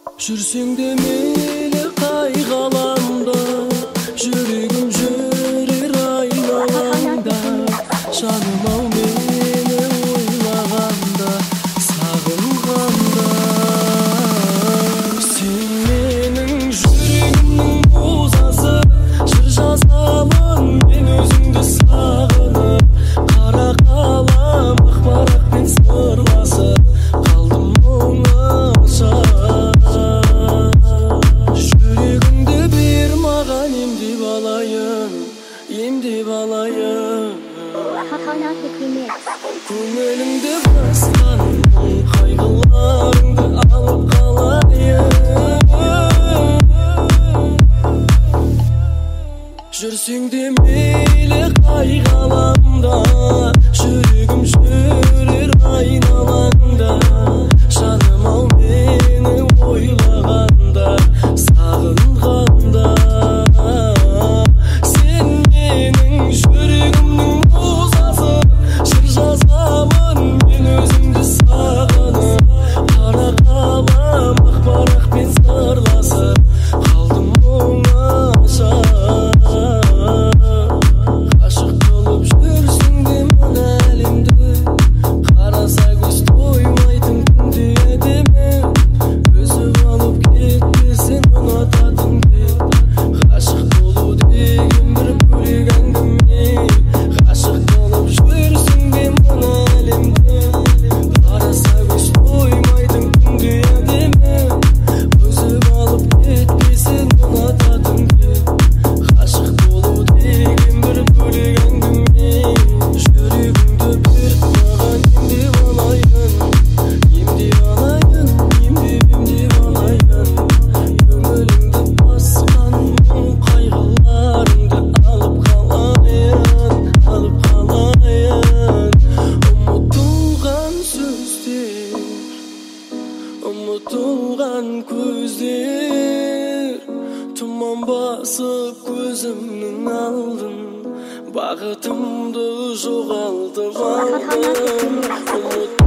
Жүрсең де мейлі қай ғаламда, жүрегім жүрер айналаңда. Жаным ау мені ойлағанда, сағынғанда. Сен менің жүрегімнің бозасы, жыр жазамын мен өзіңді сағынып. Қара қалам ақ парақпен сырласып қалдым оңаша. Жүрегімді бер маған емдеп алайын, емдеп алайын. Көңіліңді басқан мұң қайғыларыңды алып қалайын. Жүрсең де мейлі қай ғаламда, жүрегім жүрер айналаңда. Жаным ау мені ойлағанда, сағынғанда. Сен менің жүрегімнің бозасы, жыр жазамын мен өзіңді сағынып. Қара қалам ақ парақпен сырласып қалдым оңаша. Ғашық болып жүрсің де мына әлемді, қараса көз тоймайтын күнде әдемі. Өзіп алып кетпесін ұнататын бет. Ғашық болу деген бір бөлек әңгіме. Ғашық болып жүрсің де мына әлемді, қараса көз тоймайтын күнде әдемі. Өзіп алып кетпесін ұнататын бет. Ғашық болу деген бір бөлек әңгіме. Жүрегімді бер маған емдеп алайын, емдеп алайын, емдеп алайын. Көңіліңді басқан мұң қайғыларыңды алып қалайын, алып қалайын. Ұмытылған сөздер, ұмытылған көздер, тұман басып көзімнің алдын, бағытымды жоғалтып алдым.